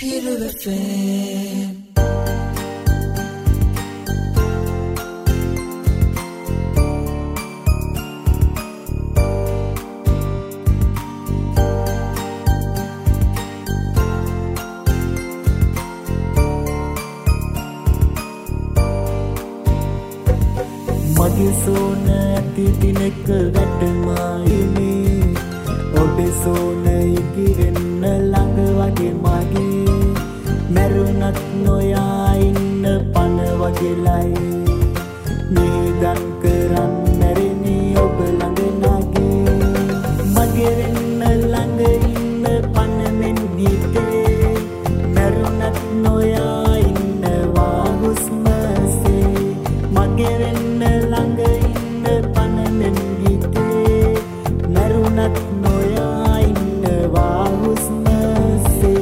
මගේ සෝන ඇති දිනක වැටමායිනේ ඔබේ සෝන ඉකිරෙන්න ළඟ වගේ මගේ මැරුණත් නොයා ඉන්න පන වගේලයි නිදන් කරන් මැරෙනි ඔබ ළඟ නගේ මගේ වෙන්න ළඟ ඉන්න පන මෙන් හිතේ මැරුණත් නොයා ඉන්නවා හුස්මසේ මගේ වෙන්න ළඟ ඉන්න පන මෙන් හිතේ මැරුණත් නොයා ඉන්නවා හුස්මසේ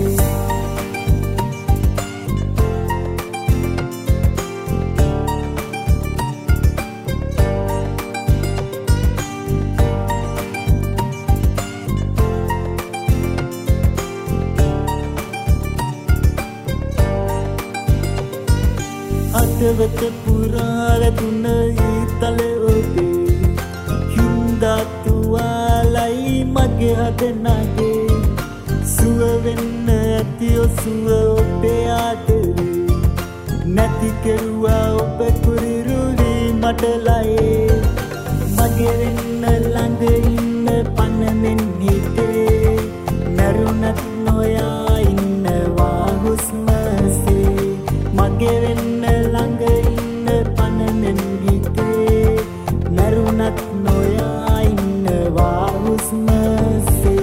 අදවත පුරා වැදුන ඊතල ඔබේ හින්දා තුවාලයි මගේ හදනගේ සුව වෙන්න ඇති ඔසුව ඔබේ ආදරේ නැති කෙරුවා ඔබ කුරිරුලි මටලයේ මගේ වෙන්න ළඟ ඉන්න පන මෙන් හිතේ මැරුණත් නොයා ඉන්නවා හුස්මසේ මගේ වෙන්න ළඟ ඉන්න පන මෙන් හිතේ මැරුණත් නොයා ඉන්නවා හුස්මසේ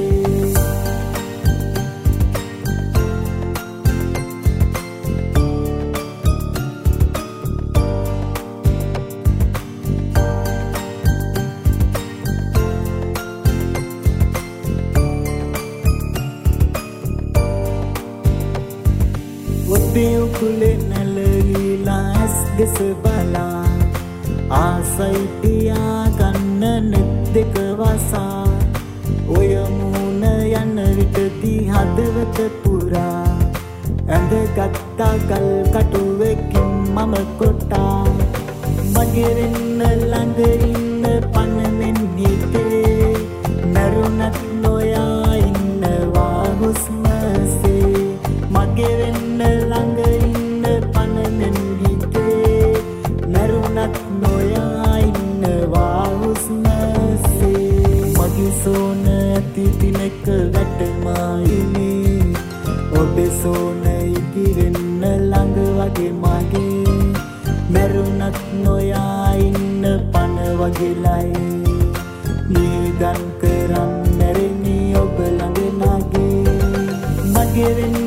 ඔබේ උකුලේ නැලවිලා ඇස් දෙස බලා ආසයි පියා ගන්න නෙත් දෙක වසා ඔය මූණ යන විටදී හදවත පුරා ඇඳගත්තා ගල් කටුවකින් මම කොටා මගේ වෙන්න ළඟ ඉන්න පන මෙන් හිතේ මැරුණත් නොයා ඉන්නවා හුස්මසේ මගේ වෙන්න ළඟ ඉන්න පන මෙන් හිතේ මැරුණත් නොයා ඉන්නවා හුස්මසේ මගේ සෝන ඇති දිනක වැටමායිනේ ඔබේ සෝන ඉකිරෙන්න ළඟ වගේ මගේ මැරුණත් නොයා ඉන්න පන වගේලයි නිදන් කරන් මැරෙනි ඔබ ළඟ නගේ මගේ වෙන්න